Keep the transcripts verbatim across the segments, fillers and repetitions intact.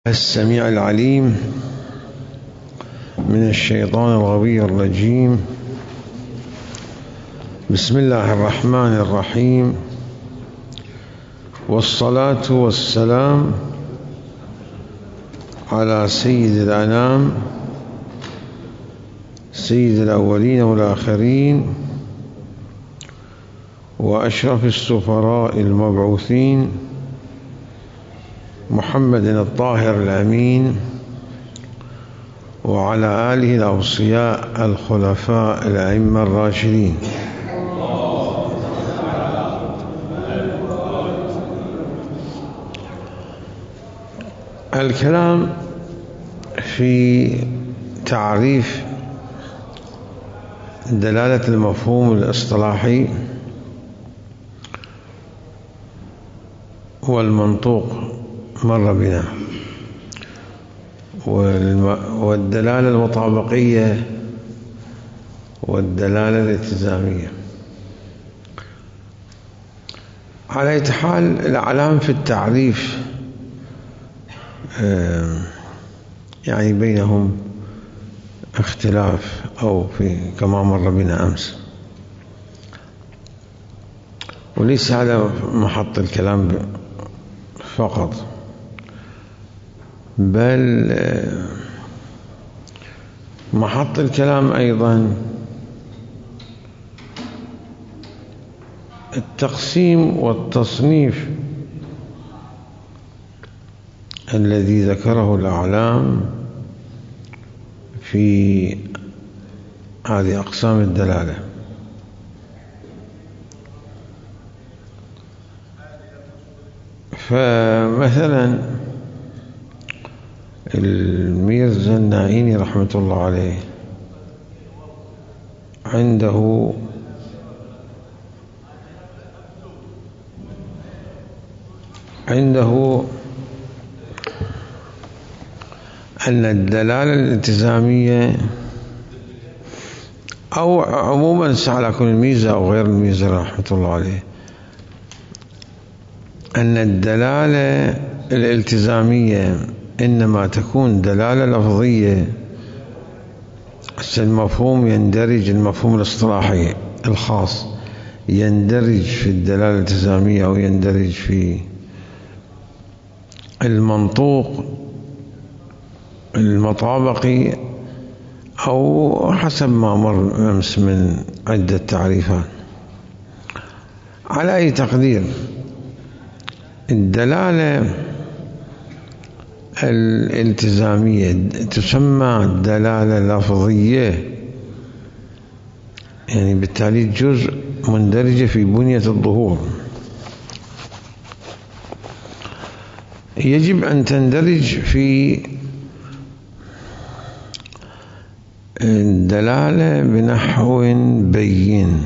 السميع العليم من الشيطان الغوي الرجيم. بسم الله الرحمن الرحيم، والصلاة والسلام على سيد الأنام سيد الأولين والآخرين وأشرف السفراء المبعوثين محمد الطاهر الأمين، وعلى آله الأوصياء الخلفاء الأئمة الراشدين. الكلام في تعريف دلالة المفهوم الاصطلاحي والمنطوق مر بنا، والدلالة المطابقية والدلالة الالتزامية. على أي حال الأعلام في التعريف يعني بينهم اختلاف، أو في كما مر بنا أمس، وليس هذا محط الكلام فقط، بل محط الكلام أيضا التقسيم والتصنيف الذي ذكره الأعلام في هذه أقسام الدلالة. فمثلا الميرزا النائيني رحمة الله عليه عنده عنده أن الدلالة الالتزامية، أو عموما على كل الميزة أو غير الميزة رحمة الله عليه، أن الدلالة الالتزامية إنما تكون دلالة لفظية. المفهوم يندرج، المفهوم الاصطلاحي الخاص يندرج في الدلالة الالتزامية، أو يندرج في المنطوق المطابقي، أو حسب ما مر أمس من عدة تعريفات. على أي تقدير الدلالة الالتزامية تسمى دلالة لفظية، يعني بالتالي جزء مندرجة في بنية الظهور، يجب أن تندرج في الدلالة بنحو بين،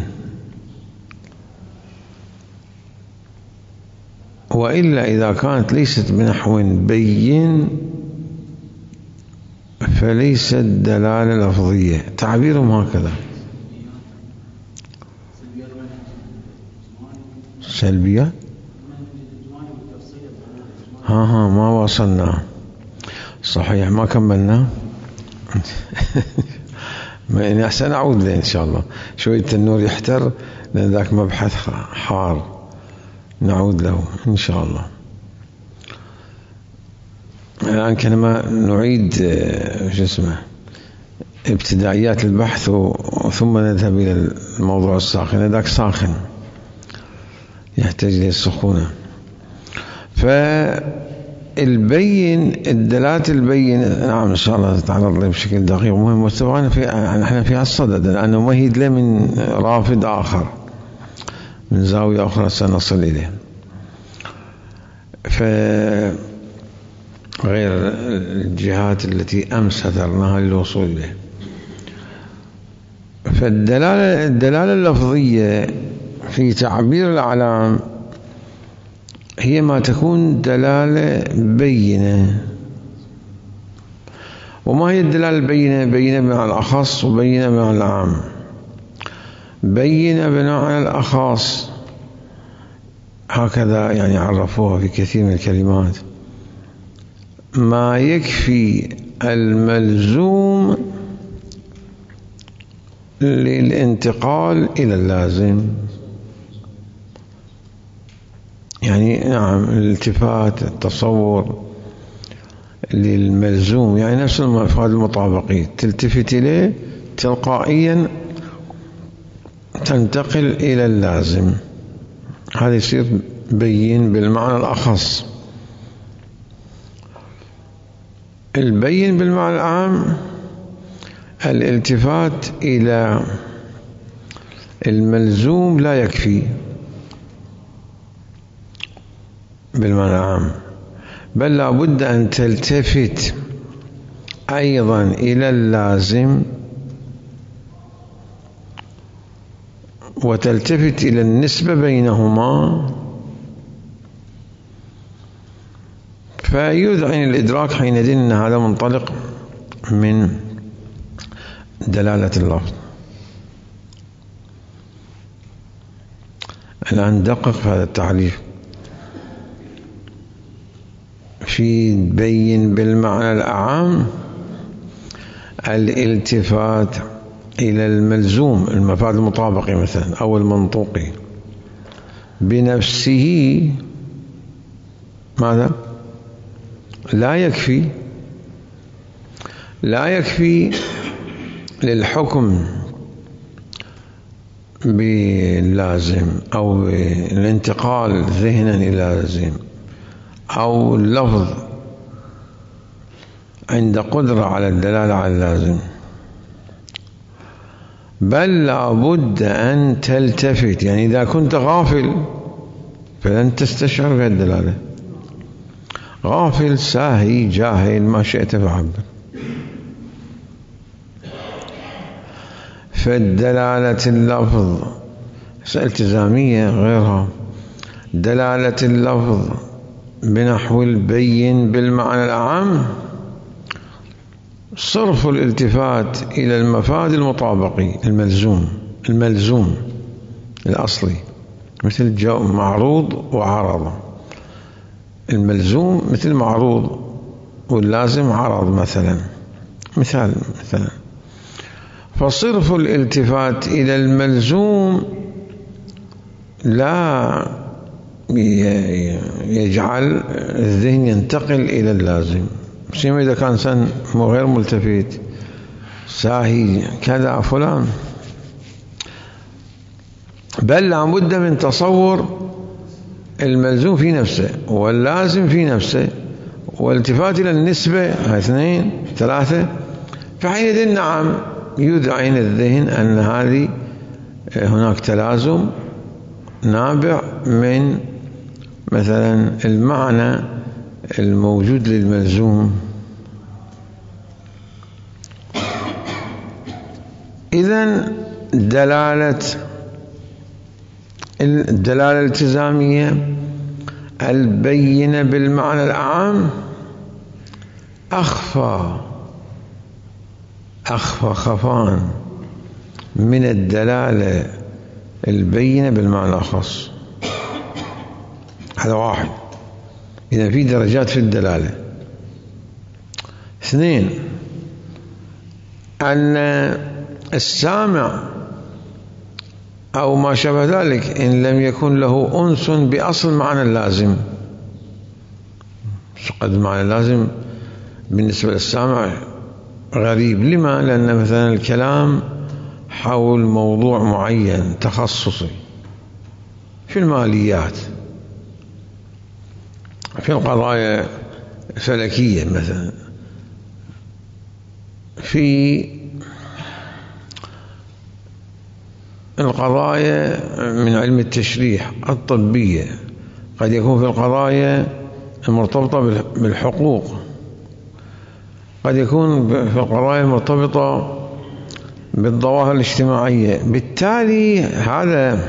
وإلا إذا كانت ليست بنحو بين فليست دلالة لفظية. تعبيرهم هكذا: سلبية ها ها ما وصلنا صحيح، ما كملنا. يعني أحسن أعود له إن شاء الله، شوية النور يحتر لأن ذاك مبحث حار، نعود له إن شاء الله. الآن كما نعيد شو اسمه ابتدائيات البحث، ثم نذهب إلى الموضوع الساخن. ذاك ساخن يحتاج للسخونة. فالبين، الدلالات البين، نعم إن شاء الله تتعرض له بشكل دقيق ومهم، وطبعا في نحن في الصدد لأنه مهيد له من رافد آخر، من زاوية أخرى سنصل إليه، فغير الجهات التي أمس هدرناها للوصول إليه. فالدلالة الدلالة اللفظية في تعبير الأعلام هي ما تكون دلالة بينة. وما هي الدلالة البينة؟ بينة مع الأخص وبينة مع العام. بينة بمعنى الأخص هكذا يعني عرفوها في كثير من الكلمات، ما يكفي الملزوم للانتقال إلى اللازم. يعني نعم الالتفات التصور للملزوم، يعني نفس المفاد المطابقي، تلتفت إليه تلقائيا تنتقل إلى اللازم، هذا يصير بين بالمعنى الأخص. البين بالمعنى العام الالتفات إلى الملزوم لا يكفي بالمعنى العام، بل لا بد أن تلتفت أيضا إلى اللازم وتلتفت إلى النسبة بينهما، فيذعن الإدراك حينئذ أن هذا منطلق من دلالة اللفظ. الآن ندقق في هذا التعريف. في بين بالمعنى الأعم الالتفات إلى الملزوم، المفاد المطابقي مثلا أو المنطوقي بنفسه، ماذا؟ لا يكفي لا يكفي للحكم باللازم أو الانتقال ذهنا إلى لازم أو اللفظ عند قدرة على الدلالة على اللازم، بل لابد أن تلتفت. يعني إذا كنت غافل فلن تستشعر بها الدلالة، غافل ساهي جاهل ما شئت فعبر. فالدلالة اللفظ التزامية غيرها، دلالة اللفظ بنحو البين بالمعنى الأعم صرف الالتفات إلى المفاد المطابقي الملزوم الملزوم الأصلي، مثل جو معروض وعرض. الملزوم مثل معروض واللازم عرض مثلا، مثال مثلا. فصرف الالتفات إلى الملزوم لا يجعل الذهن ينتقل إلى اللازم، سيما إذا كان إنسان غير ملتفت ساهي كذا فلان، بل لابد من تصور الملزوم في نفسه واللازم في نفسه والالتفات إلى النسبة اثنين ثلاثة، فحينئذ نعم يذعن الذهن أن هذه هناك تلازم نابع من مثلا المعنى الموجود للملزوم. إذن دلالة الدلالة الالتزامية البينة بالمعنى العام أخفى أخفى خفان من الدلالة البينة بالمعنى الأخص. هذا واحد. إذا في درجات في الدلالة. اثنين، أن السامع أو ما شابه ذلك إن لم يكن له أنس بأصل معنى اللازم، قد المعنى اللازم بالنسبة للسامع غريب. لما؟ لأن مثلا الكلام حول موضوع معين تخصصي في الماليات، في القضايا الفلكية مثلا، في القضايا من علم التشريح الطبية، قد يكون في القضايا المرتبطة بالحقوق، قد يكون في القضايا المرتبطة بالظواهر الاجتماعية. بالتالي هذا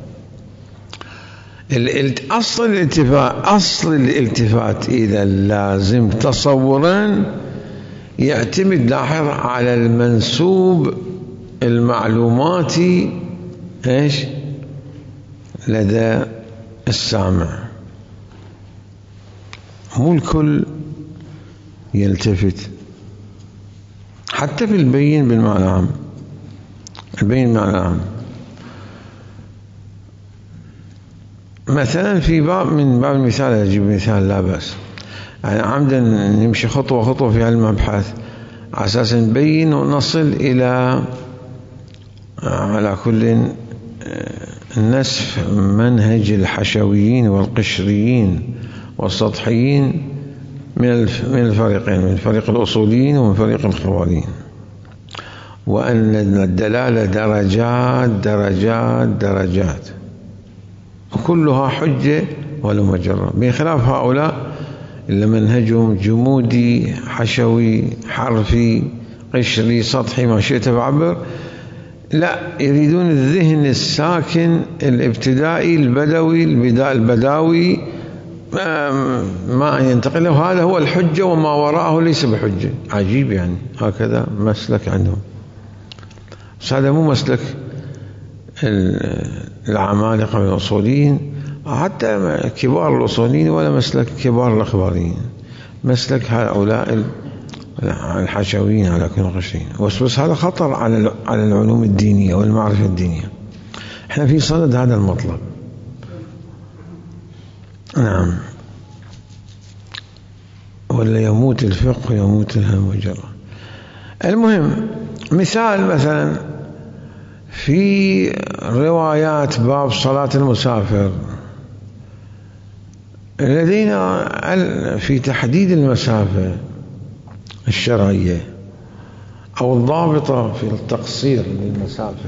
أصل الالتفات أصل الالتفات إلى اللازم تصورا يعتمد لاحظ على المنسوب المعلوماتي ايش لدى السامع، مو الكل يلتفت. حتى في البين بالمعنى العام، البين بالمعنى العام. مثلا في باب من باب المثال، أجيب مثال لا بأس، يعني عمدا نمشي خطوة خطوة في المبحث على أساس نبين ونصل إلى على كل نسف منهج الحشويين والقشريين والسطحيين من من الفريقين، من فريق الأصوليين ومن فريق الخواريين، وأن الدلالة درجات درجات درجات وكلها حجة ولا مجرة، بخلاف هؤلاء اللي منهجهم جمودي حشوي حرفي قشري سطحي ما شئت فعبر، لا، يريدون الذهن الساكن الابتدائي البدوي البداء البداوي ما ينتقل له، هذا هو الحجة وما وراءه ليس بحجة. عجيب يعني، هكذا مسلك عندهم. بس هذا مو مسلك العمالقة من الأصوليين، حتى كبار الأصوليين، ولا مسلك كبار الأخباريين، مسلك هؤلاء الحشويين على كل قشرين. بس هذا خطر على على العلوم الدينية والمعرفة الدينية. احنا في صدد هذا المطلب. نعم، ولا يموت الفقه يموت المجرة. المهم مثال، مثلا في روايات باب صلاة المسافر لدينا في تحديد المسافة الشرعية أو الضابطة في التقصير للمسافة،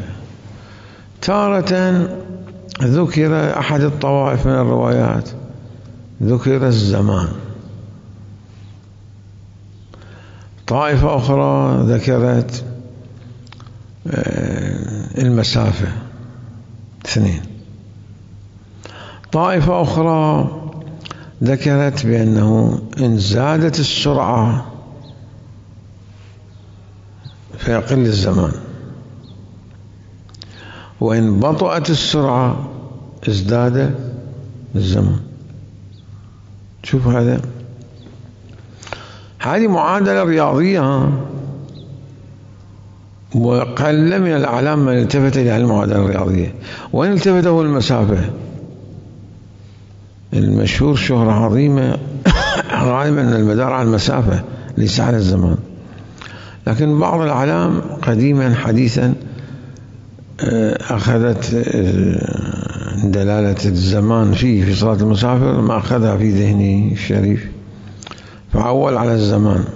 تارة ذكر أحد الطوائف من الروايات، ذكر الزمان، طائفة أخرى ذكرت المسافة، اثنين. طائفة أخرى ذكرت بأنه إن زادت السرعة فيقل الزمان، وإن بطأت السرعة ازداد الزمان. شوف هذا، هذه معادلة رياضية، وقل من الأعلام من التفت إلى المعادلة الرياضية. وإن التفته المسافة، المشهور شهرة عظيمة غالبا أن المدار على المسافة ليس على الزمان، لكن بعض الأعلام قديما حديثا أخذت دلالة الزمان فيه في صلاة المسافر ما أخذها في ذهنه الشريف، فعول على الزمان.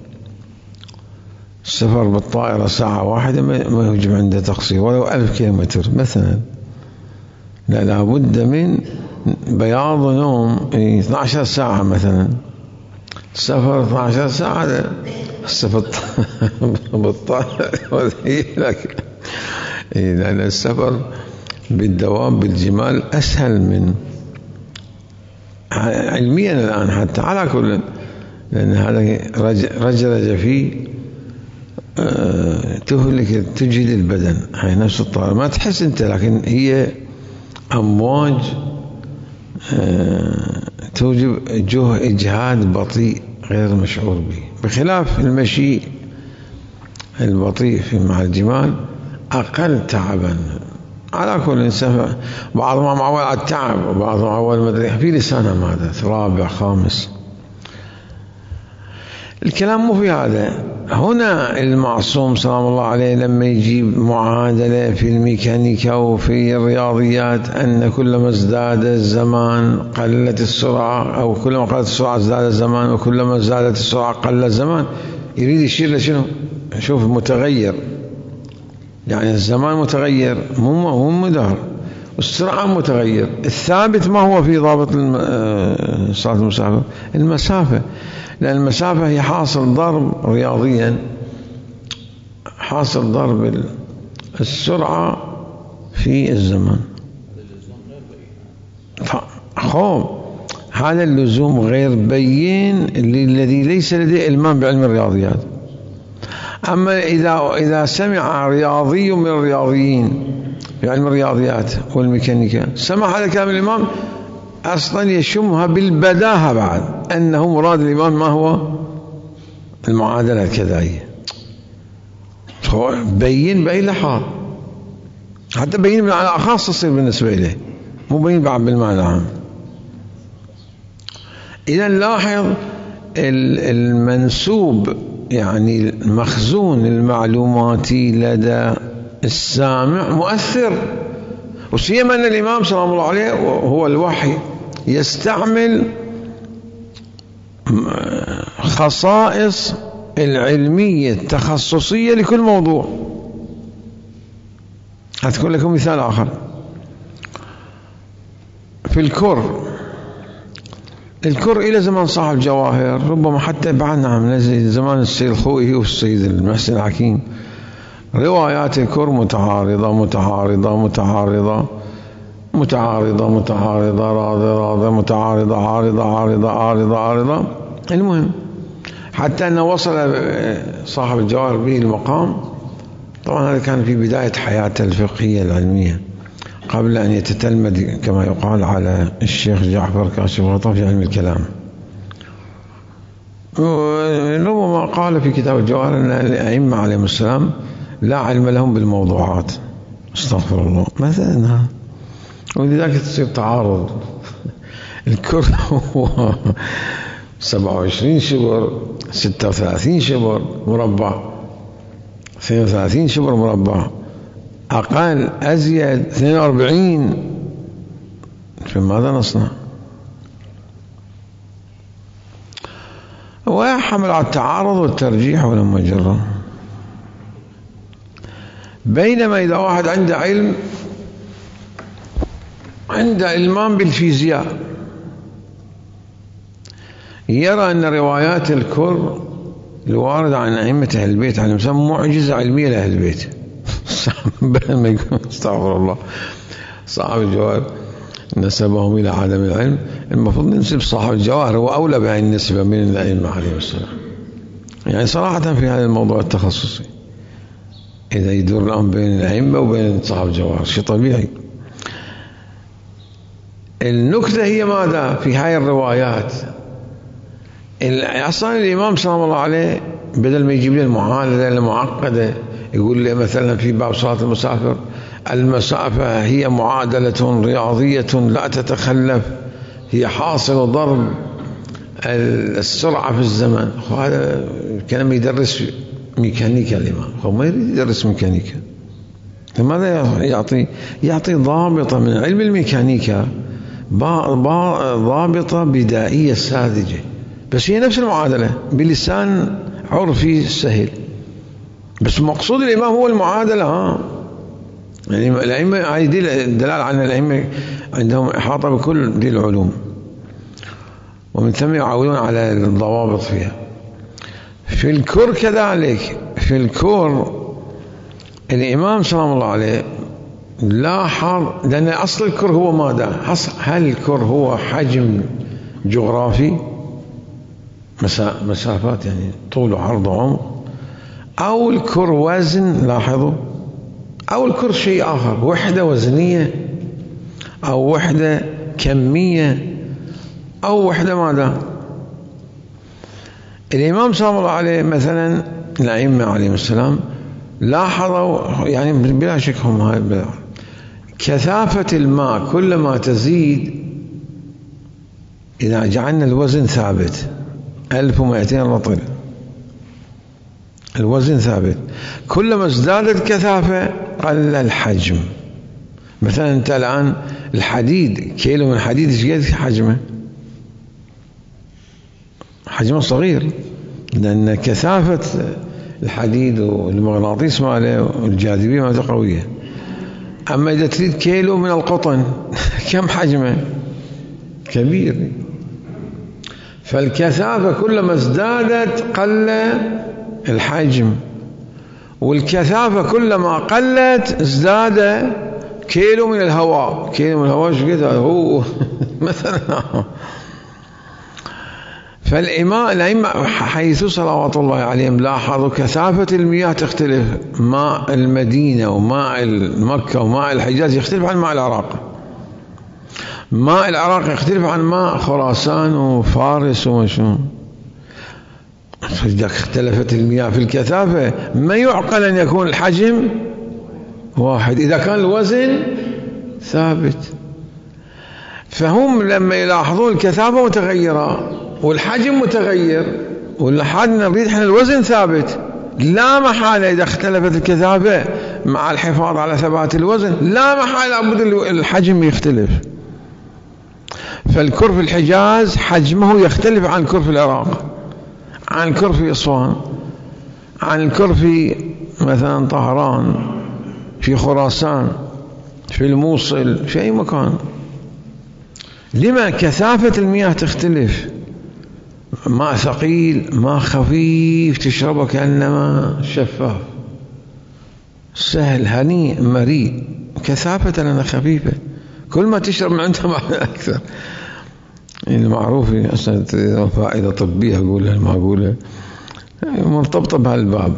السفر بالطائرة ساعة واحدة ما يوجب عنده تقصير ولو ألف كيلومتر مثلا، لا لابد من بياض نوم اثنتي عشرة ساعة مثلا. السفر اثنتي عشرة ساعة، السفر بالطائرة لك، لأن السفر بالدواب بالجمال أسهل من علميا الآن حتى، على كل، لأن هذا رجرج فيه تهلك تجهد البدن. هي نفس الطائرة ما تحس أنت، لكن هي أمواج توجب جه إجهاد بطيء غير مشعور به، بخلاف المشي البطيء في مع الجمال أقل تعبا. على كل إنسان بعضهم معول على التعب وبعضهم معول مدري في لسانهم هذا رابع خامس. الكلام مو في هذا. هنا المعصوم سلام الله عليه لما يجيب معادلة في الميكانيكا وفي الرياضيات أن كلما ازداد الزمان قلت السرعة، أو كلما قلت السرعة ازداد الزمان، وكلما ازدادت السرعة قل الزمان، يريد يشير لشنو؟ شوف متغير، يعني الزمان متغير مو مدار، والسرعة متغير. الثابت ما هو في ضابط صلاة المسافر؟ المسافة، لأن المسافة هي حاصل ضرب رياضيا، حاصل ضرب السرعة في الزمان. خوف هذا اللزوم غير بين للذي ليس لديه علم بعلم الرياضيات. أما إذا إذا سمع رياضي من الرياضيين في علم الرياضيات والميكانيكا سمع هذا كلام الإمام، أصلا يشمها بالبداهة بعد أنه مراد الإمام ما هو المعادلة كذا هي بين بأي لحاظ، حتى بين بالمعنى خاص تصير بالنسبة إليه، مو بين بعد بالمعنى العام. إذا لاحظ المنسوب يعني المخزون المعلوماتي لدى السامع مؤثر، وسيما أن الإمام سلام الله عليه هو الوحي يستعمل خصائص العلمية التخصصية لكل موضوع. أذكر لكم مثال آخر في الكر. الكر إلى زمان صاحب الجواهر، ربما حتى بعدنا من زمان السيد الخوئي والسيد المحسن الحكيم، روايات الكر متعارضة متعارضة متعارضة متعارضة متعارضة راضة راضة متعارضة عارضة عارضة عارضة عارضة. المهم حتى أنه وصل صاحب الجواهر به المقام، طبعا هذا كان في بداية حياته الفقهية العلمية قبل أن يتتلمذ كما يقال على الشيخ جعفر كاشف الغطاء في علم الكلام. ربما قال في كتاب الجواهر أن الأئمة عليهم السلام لا علم لهم بالموضوعات، استغفر الله مثلا، ولذلك تصير تعارض. الكر هو سبعة وعشرين شبر، ستة وثلاثين شبر مربع، اثنين وثلاثين شبر مربع، أقل أزيد اثنين وأربعين، فماذا نصنع؟ ويحمل على التعارض والترجيح ولما جرى. بينما إذا واحد عنده علم، عنده إلمام بالفيزياء، يرى أن روايات الكر الواردة عن أئمة أهل البيت عليهم السلام معجزة علمية لأهل البيت. بدل ما يكون استغفر الله صاحب الجواهر نسبهم إلى عدم العلم، المفروض ننسب صاحب الجواهر هو أولى بهذه النسبة من الأئمة عليهم السلام. يعني صراحة في هذا الموضوع التخصصي إذا يدور الأمر بين الأئمة وبين صاحب الجواهر شيء طبيعي. النكتة هي ماذا في هاي الروايات؟ أصلا الإمام سلام الله عليه بدل ما يجيب لي المعادلة المعقدة، يقول لي مثلا في باب صلاة المسافر المسافة هي معادلة رياضية لا تتخلف، هي حاصل ضرب السرعة في الزمن. هذا كان يدرس ميكانيكا الإمام، هو ما يريد يدرس ميكانيكا. لماذا يعطي يعطي ضابطة من علم الميكانيكا، ضابطة بدائية ساذجة، بس هي نفس المعادلة بلسان عرفي سهل، بس مقصود الإمام هو المعادلة. ها يعني الأئمة هذه الدلالة عن الأئمة عندهم إحاطة بكل دي العلوم، ومن ثم يعولون على الضوابط فيها. في الكر كذلك، في الكر الإمام سلام الله عليه لاحظ، لأن أصل الكر هو ماذا؟ هل الكر هو حجم جغرافي، مسافات يعني طول وعرض وعمق، أو الكر وزن، لاحظوا، أو الكر شيء آخر، وحدة وزنية أو وحدة كمية أو وحدة ماذا؟ الإمام صلى الله عليه مثلا الأئمة عليهم السلام لاحظوا، يعني بلا شك هم هاي كثافة الماء كلما تزيد، إذا جعلنا الوزن ثابت ألف ومئتين رطل، الوزن ثابت، كلما ازدادت كثافة قل الحجم. مثلا أنت الآن الحديد، كيلو من الحديد ايش قد حجمه؟ حجمه صغير، لأن كثافة الحديد والمغناطيس ماله والجاذبية ماله قوية. أما إذا تريد كيلو من القطن كم حجمه؟ كبير. فالكثافة كلما ازدادت قل الحجم، والكثافة كلما قلت ازداد كيلو من الهواء. كيلو من الهواء شو قد هو مثلا. فالإمام الأئمة حيث صلوات الله عليهم لاحظوا كثافة المياه تختلف، ماء المدينة وماء مكة وماء الحجاز يختلف عن ماء العراق، ماء العراق يختلف عن ماء خراسان وفارس ومشون. فإذا اختلفت المياه في الكثافة ما يعقل أن يكون الحجم واحد إذا كان الوزن ثابت. فهم لما يلاحظون الكثافة متغيرة والحجم متغير والحد نريد احنا الوزن ثابت، لا محالة إذا اختلفت الكثافة مع الحفاظ على ثبات الوزن لا محالة لابد الحجم يختلف. فالكر في الحجاز حجمه يختلف عن الكر في العراق، عن الكر في أسوان، عن الكر في مثلا طهران، في خراسان، في الموصل، في أي مكان. لما؟ كثافة المياه تختلف. ماء ثقيل، ماء خفيف تشربه كأنما شفاف، سهل هنيء مريء، كثافة لنا خفيفة، كل ما تشرب من عنده معنى أكثر. المعروف أصلا فائدة طبية أقولها المعقولة مرتبطة بهالباب.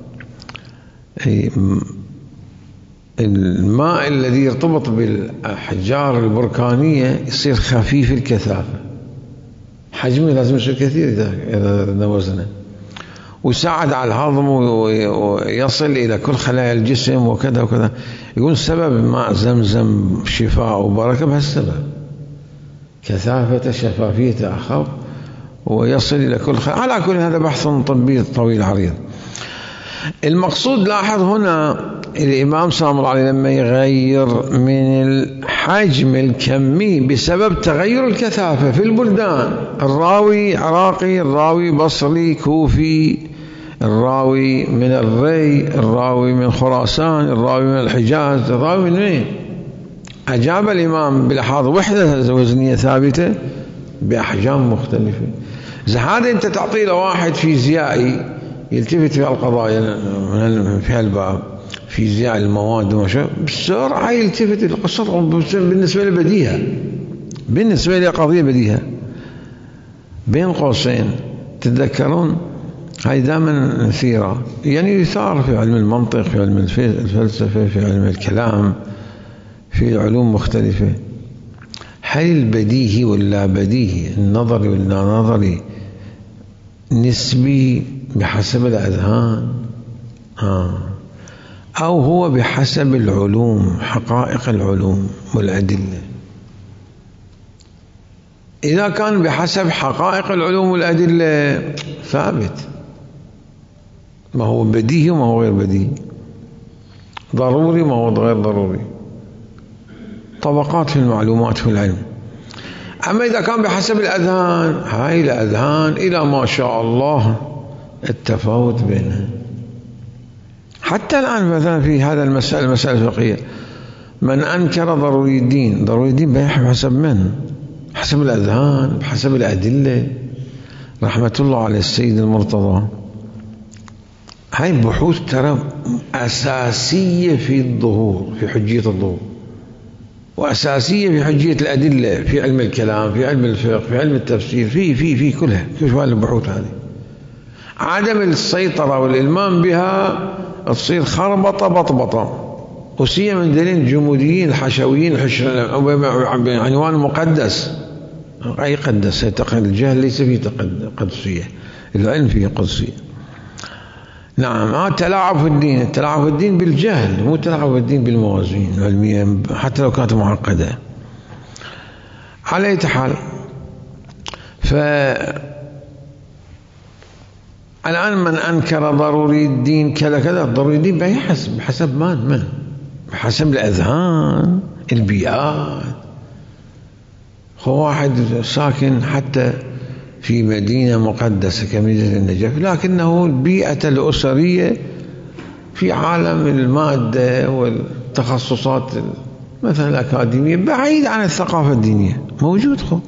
الماء الذي يرتبط بالأحجار البركانية يصير خفيف الكثافة، حجمه لازم يصير كثير إذا وزنه، ويساعد على الهضم ويصل إلى كل خلايا الجسم وكذا وكذا. يقول سبب ماء زمزم شفاء وبركة بهالسبب، كثافة شفافية أخف ويصل إلى كل خلايا. على كل هذا بحث طبي طويل عريض. المقصود لاحظ هنا الإمام سلام الله عليه لما يغير من الحجم الكمي بسبب تغير الكثافة في البلدان، الراوي عراقي، الراوي بصري كوفي، الراوي من الري، الراوي من خراسان، الراوي من الحجاز، الراوي من وين؟ أجاب الإمام بلحاظ وحدة وزنية ثابتة بأحجام مختلفة. هذا أنت تعطي له واحد فيزيائي يلتفت في القضايا في هالباب، فيزياء المواد وما بسرعة يلتفت القصة بالنسبة له بديهة، بالنسبة له قضية بديهة. بين قوسين تتذكرون هاي دائما مثيرة، يعني يثار في علم المنطق، في علم الفلسفة، في علم الكلام، في علوم مختلفة. هل البديهي واللا بديهي، النظري واللا نظري، نسبي بحسب الأذهان آه. أو هو بحسب العلوم، حقائق العلوم والأدلة؟ إذا كان بحسب حقائق العلوم والأدلة ثابت، ما هو بديهي وما هو غير بديهي، ضروري ما هو غير ضروري، طبقات في المعلومات في العلم. أما إذا كان بحسب الأذهان، هاي الأذهان إلى ما شاء الله التفاوت بينها. حتى الآن مثلا في هذا المسألة، المسألة الفقهية، من أنكر ضروري الدين، ضروري الدين بحسب من؟ حسب الأذهان، بحسب الأدلة. رحمة الله على السيد المرتضى، هاي بحوث ترى أساسية في الظهور، في حجية الظهور، وأساسية في حجية الأدلة، في علم الكلام، في علم الفقه، في علم التفسير، في في في كلها، كيف هذه البحوث هذه. عدم السيطرة والإلمام بها تصير خربطة بطبطة، وسيا من دليل الجموديين الحشويين عنوان مقدس. أي قدس؟ الجهل ليس فيه قدسية، العلم فيه قدسية. نعم، هذا تلاعب في الدين، التلاعب في الدين بالجهل، مو تلاعب في الدين بالموازين العلمية حتى لو كانت معقدة. على أي حال، ف الآن من أنكر ضروري الدين كذا كذا، ضروري الدين بحسب بحسب من من بحسب الأذهان، البيئات. هو واحد ساكن حتى في مدينة مقدسة كمدينة النجف، لكنه البيئة الأسرية في عالم المادة والتخصصات مثلا الأكاديمية بعيد عن الثقافة الدينية، موجود خو.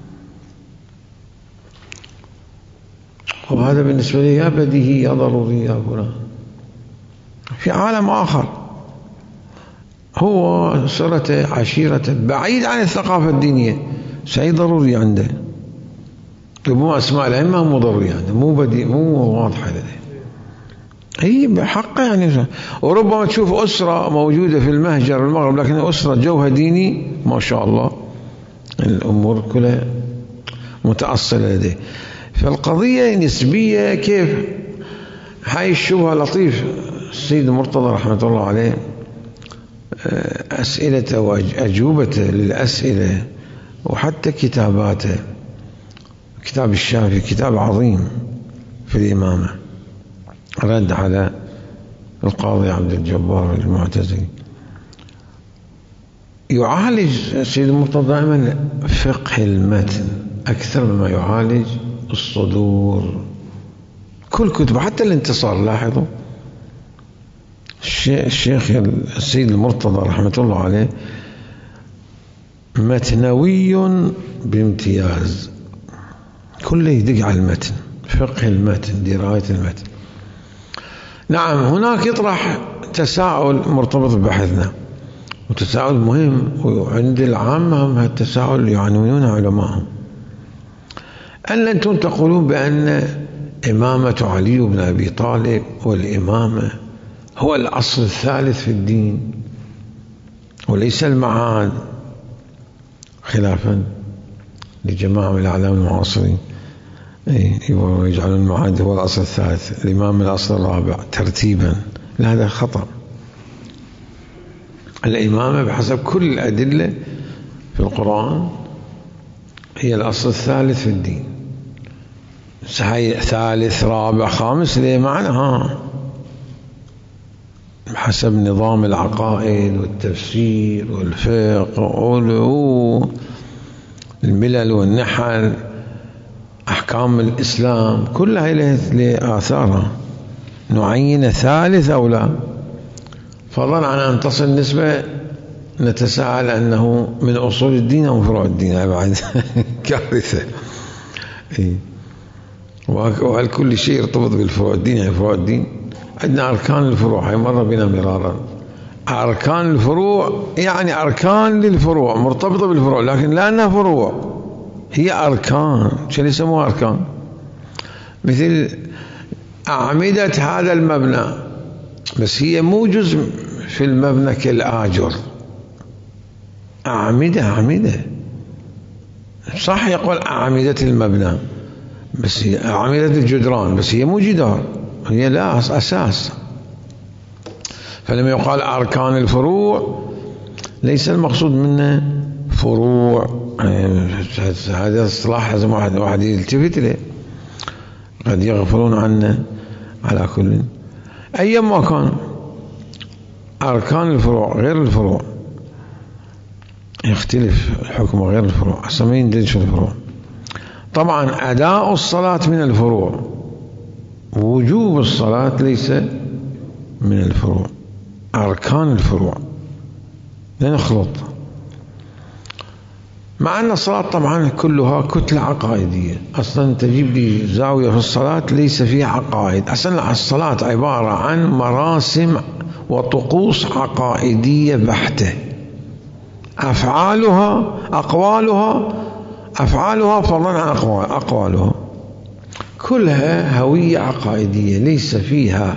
وهذا بالنسبة لي يا بديهي يا ضروري يا فلان. في عالم آخر هو أسرته عشيرته بعيد عن الثقافة الدينية، شيء ضروري عنده، مو أسماء الأئمة مو ضروري عنده، مو بدي مو واضحة لديه، هي بحقه يعني. وربما تشوف أسرة موجودة في المهجر والمغرب، لكن أسرة جوها ديني ما شاء الله، الأمور كلها متأصلة لديه. فالقضية نسبية. كيف هاي الشبهة لطيف السيد المرتضى رحمة الله عليه أسئلته وأجوبته للأسئلة وحتى كتاباته، كتاب الشافعي كتاب عظيم في الإمامة، رد على القاضي عبد الجبار المعتزلي. يعالج السيد المرتضى دائما فقه المتن أكثر مما يعالج الصدور. كل كتب حتى الانتصار لاحظوا الشيخ السيد المرتضى رحمة الله عليه متنوي بامتياز، كله يدق على المتن، فقه المتن، دراية المتن. نعم هناك يطرح تساؤل مرتبط ببحثنا وتساؤل مهم، وعند العامة هم هالتساؤل يعنونون علماءهم. أن أنتم تقولون بأن إمامة علي بن أبي طالب والإمامة هو الأصل الثالث في الدين وليس المعاد، خلافا لجماعة من الأعلام المعاصرين يجعلون المعاد هو الأصل الثالث، الإمام الأصل الرابع ترتيبا. هذا خطأ. الإمامة بحسب كل الأدلة في القرآن هي الأصل الثالث في الدين. هي ثالث رابع خامس ليه معنى حسب نظام العقائد والتفسير والفقه والملل والنحل، أحكام الإسلام كلها لها آثارها. نعين ثالث أو لا، فضلا عن أن تصل نسبة نتساءل أنه من أصول الدين أو فروع الدين، بعد كارثة. وهل كل شيء يرتبط بالفروع الدين؟ يعني فروع الدين عندنا أركان الفروع، هي مرة بنا مرارا. أركان الفروع يعني أركان للفروع مرتبطة بالفروع، لكن لا أنها فروع، هي أركان. شو يسموها أركان؟ مثل أعمدة هذا المبنى، بس هي مو جزء في المبنى كالآجر. أعمدة أعمدة صح، يقول أعمدة المبنى، بس هي أعمدة الجدران، بس هي مو جدار، هي لا أساس. فلما يقال أركان الفروع ليس المقصود منه فروع. هذا الصلاح لازم واحد واحد يلتفت له، قد يغفلون عنه. على كل أيما كان أركان الفروع غير الفروع، يختلف الحكم غير الفروع. سمين دلش الفروع. طبعا أداء الصلاة من الفروع، وجوب الصلاة ليس من الفروع، أركان الفروع. لا نخلط. مع أن الصلاة طبعا كلها كتلة عقائدية. أصلا تجيب لي زاوية في الصلاة ليس فيها عقائد. أصلا الصلاة عبارة عن مراسم وطقوس عقائدية بحتة، أفعالها أقوالها أفعالها فضلا عن أقوال أقوالها كلها هوية عقائدية، ليس فيها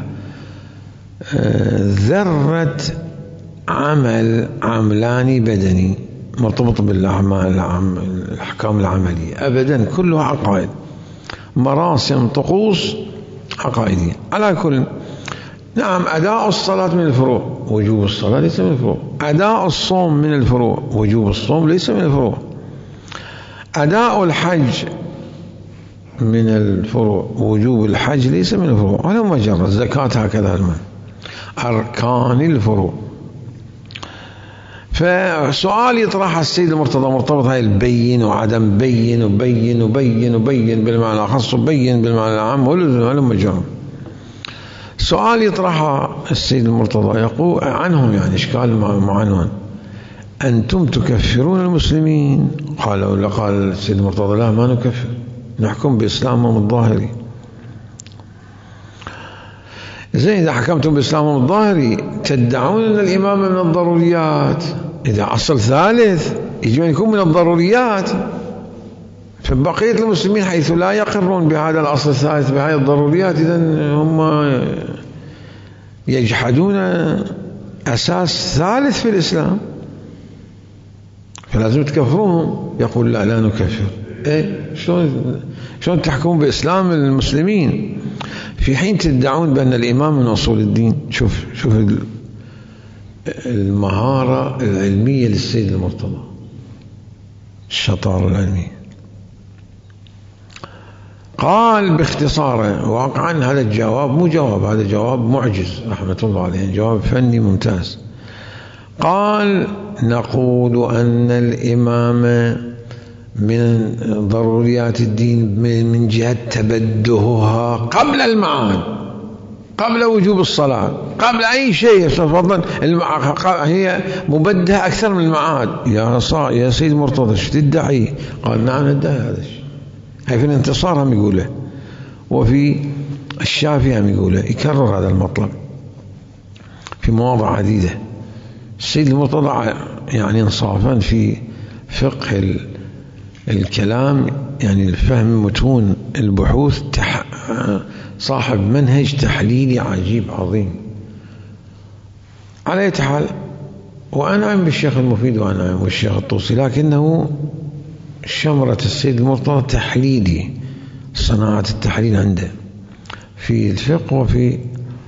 ذرة عمل عملاني بدني مرتبط بالأعمال الأحكام العملية أبدا، كلها عقائد، مراسم طقوس عقائدية. على كل نعم أداء الصلاة من الفروع، وجوب الصلاة ليس من الفروع. أداء الصوم من الفروع، وجوب الصوم ليس من الفروع. أداء الحج من الفروع، وجوب الحج ليس من الفروع. ولا مجرد الزكاة هكذا المال، أركان الفروع. فسؤال يطرح السيد المرتضى مرتبط هاي البين وعدم بين وبين وبين وبين بالمعنى الأخص وبين بالمعنى العام، ولا مجرد سؤال يطرحه السيد المرتضى يقول عنهم، يعني إشكال معنون: أنتم تكفرون المسلمين. قالوا قال السيد المرتضى: لا، ما نكفر، نحكم بإسلامهم الظاهري. زين، إذا حكمتم بإسلامهم الظاهري تدعون أن الإمامة من الضروريات، إذا أصل ثالث يجب أن يكون من الضروريات. فبقية المسلمين حيث لا يقرون بهذا الأصل الثالث بهذه الضروريات، إذن هم يجحدون أساس ثالث في الإسلام، فلازم تكفروهم. يقول: لا لا نكفر. إيه شلون شلون تحكمون بإسلام المسلمين في حين تدعون بأن الإمام من أصول الدين؟ شوف شوف المهارة العلمية للسيد المرتضى، الشطارة العلمية. قال باختصاره، واقعا هذا الجواب مو جواب، هذا جواب معجز رحمة الله عليه، جواب فني ممتاز. قال نقول أن الإمام من ضروريات الدين من جهة تبدهها قبل المعاد، قبل وجوب الصلاة، قبل أي شيء. فضلا هي مبدهة أكثر من المعاد. يا صا يا سيد مرتضى ايش تدعي؟ قال نعم ندعي هذا الشيء. هي في الانتصار هم يقوله، وفي الشافعي هم يقوله، يكرر هذا المطلب في مواضع عديدة. السيد المرتضى يعني انصافا في فقه الكلام، يعني الفهم متون البحوث، تح... صاحب منهج تحليلي عجيب عظيم. على أي حال، وأنعم بالشيخ المفيد وأنعم بالشيخ الطوسي، لكنه شمرة السيد المرتضى تحليلي، صناعة التحليل عنده في الفقه وفي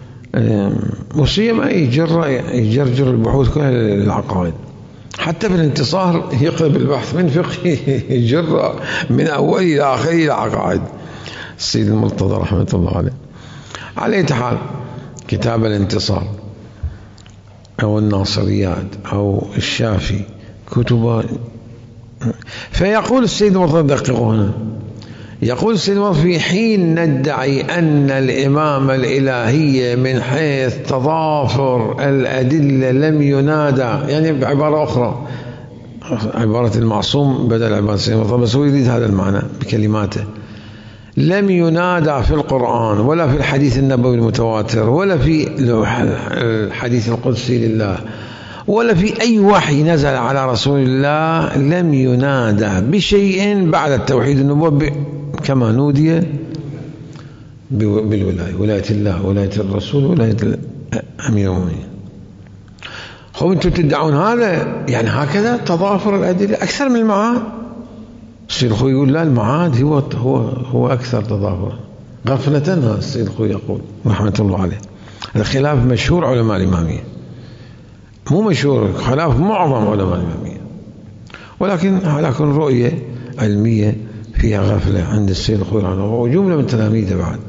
وسيما يجر يجرجر البحوث كلها للعقائد. حتى في الانتصار يقلب البحث من فقه يجر من أول إلى آخره إلى عقائد السيد المرتضى رحمة الله عليه. على أي حال، كتاب الانتصار أو الناصريات أو الشافي كتب. فيقول السيد المرتضى، دققوا هنا، يقول السيد المرتضى في حين ندعي أن الإمامة الإلهية من حيث تضافر الأدلة لم ينادى، يعني بعبارة أخرى، عبارة المعصوم بدل عبارة السيد المرتضى، بس هو يريد هذا المعنى بكلماته، لم ينادى في القرآن ولا في الحديث النبوي المتواتر ولا في الحديث القدسي لله ولا في أي وحي نزل على رسول الله، لم ينادى بشيء بعد التوحيد النبوة كما نودي بالولاية، ولاية الله، ولاية الرسول، ولاية أمير المؤمنين. هو أنتم تدعون هذا، يعني هكذا تضافر الأدلة أكثر من المعاد. السيد الخوي يقول لا، المعاد هو هو هو أكثر تضافرا. غفلة السيد الخوي يقول رحمة الله عليه. الخلاف مشهور علماء الإمامية، مو مشهور، خلاف معظم علماء الإمامية، ولكن على كل رؤية علمية فيها غفلة عند السيد الخوي رحمه الله، وجملة من تلاميذه بعد.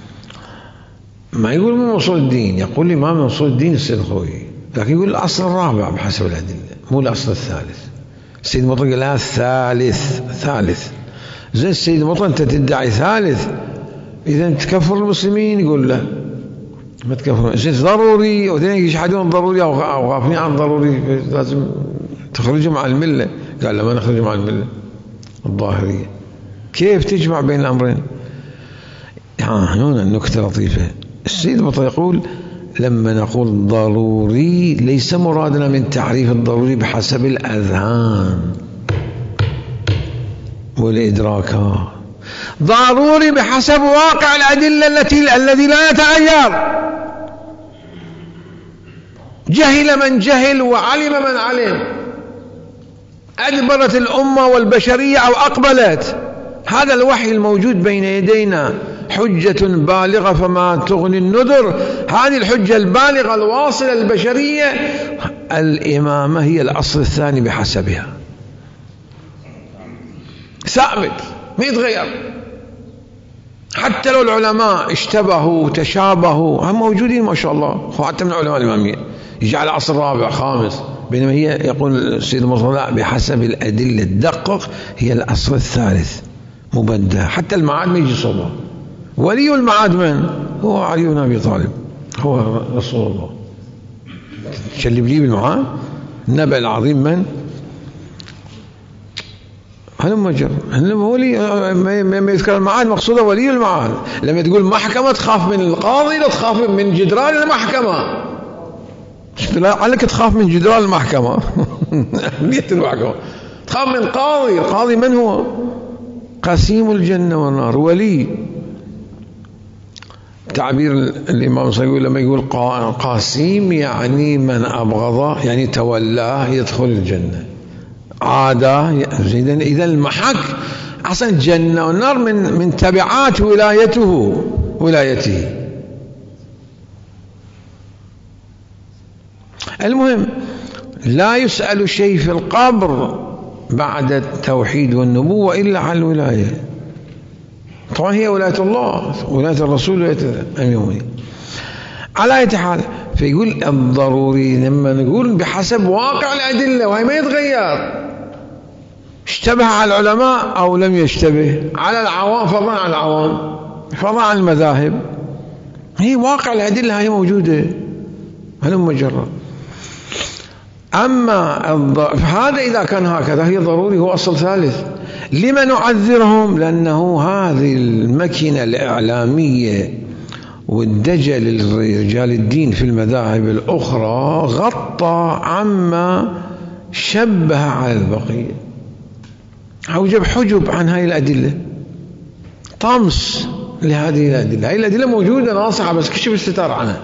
ما يقول من أصول الدين، يقول لي ما من أصول الدين السيد الخوي، لكن يقول الأصل الرابع بحسب الأدلة، مو الأصل الثالث. السيد المطلق لا، ثالث ثالث. زي السيد المطلق أنت تدعي ثالث، إذا تكفر المسلمين، يقول لا ما تكفر، زين ضروري، وثاني يشحدون ضروري أو غافلين عن ضروري، لازم تخرجهم عن الملة. قال لا، ما نخرجهم عن الملة الظاهرية. كيف تجمع بين الأمرين؟ ها هنا النكتة لطيفة. السيد المطلق يقول لما نقول ضروري ليس مرادنا من تعريف الضروري بحسب الأذهان والإدراكات، ضروري بحسب واقع الأدلة التي الذي لا يتغير. جهل من جهل وعلم من علم، أدبرت الأمة والبشرية أو أقبلت. هذا الوحي الموجود بين يدينا حجة بالغة فما تغني النذر. هذه الحجة البالغة الواصلة للبشرية، الإمامة هي الأصل الثاني بحسبها، ثابت ما يتغير. حتى لو العلماء اشتبهوا وتشابهوا، هم موجودين ما شاء الله، حتى من العلماء الإمامية يجعل أصل رابع خامس، بينما هي يقول السيد المرتضى بحسب الأدلة الدقق هي الأصل الثالث مبدأ. حتى المعاد ما يجي صوبه. ولي المعاد من هو؟ علي بن أبي طالب، هو رسول الله. شلب لي بالمعاد النبأ العظيم من هلما جر هلما ولي. ما يذكر المعاد مقصوده ولي المعاد. لما تقول محكمة تخاف من القاضي، لا تخاف من جدران المحكمة. عليك تخاف من جدران المحكمة أهمية المحكمة. تخاف من قاضي. القاضي من هو؟ قسيم الجنة والنار، ولي. تعبير الإمام صلى الله عليه وسلم لما يقول قاسيم يعني من أبغضه، يعني تولاه يدخل الجنة، عاداه. إذا المحك أصلا الجنة والنار من من تبعات ولايته ولايته. المهم لا يسأل شيء في القبر بعد التوحيد والنبوة إلا عن الولاية. طبعا هي ولاية الله، ولاية الرسول، ولاية الأمين. على أي حال، فيقول الضروري لما نقول بحسب واقع الأدلة، وهي ما يتغير، اشتبه على العلماء أو لم يشتبه، على العوام فضلا عن العوام، فضلا عن المذاهب، هي واقع الأدلة هي موجودة، هل مجرد. أما هذا إذا كان هكذا هي ضروري، هو أصل ثالث. لما نعذرهم؟ لأنه هذه المكنة الإعلامية والدجل لرجال الدين في المذاهب الأخرى غطى عما شبه على البقية، أوجب حجب عن هذه الأدلة، طمس لهذه الأدلة. هذه الأدلة موجودة ناصحة، بس كشف الستار عنها.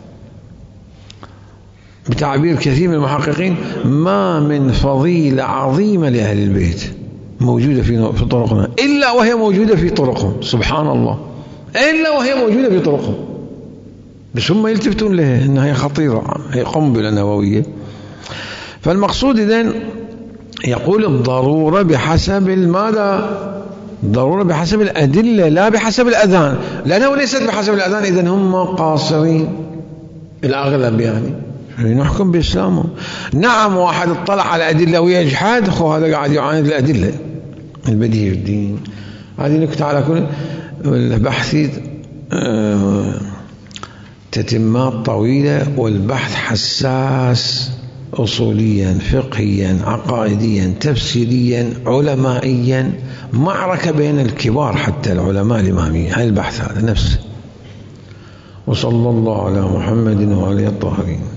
بتعبير كثير من المحققين، ما من فضيلة عظيمة لأهل البيت موجودة في في طرقنا إلا وهي موجودة في طرقهم، سبحان الله، إلا وهي موجودة في طرقهم، بس هم يلتفتون لها إنها هي خطيرة، هي قنبلة نووية. فالمقصود إذن يقول الضرورة بحسب الماذا؟ الضرورة بحسب الأدلة لا بحسب الأذان، لأنه ليست بحسب الأذان إذن هم قاصرين الأغلب، يعني نحكم بإسلامه. نعم واحد اطلع على أدلة ويجحد، أخو هذا قاعد يعاند الأدلة البديهية الدين. هذه نكتة على كل البحث تتمات طويلة، والبحث حساس أصوليا، فقهيا، عقائديا، تفسيريا، علمائيا، معركة بين الكبار حتى العلماء الإمامية. هذا البحث هذا نفسه. وصلى الله على محمد وعلى الطاهرين.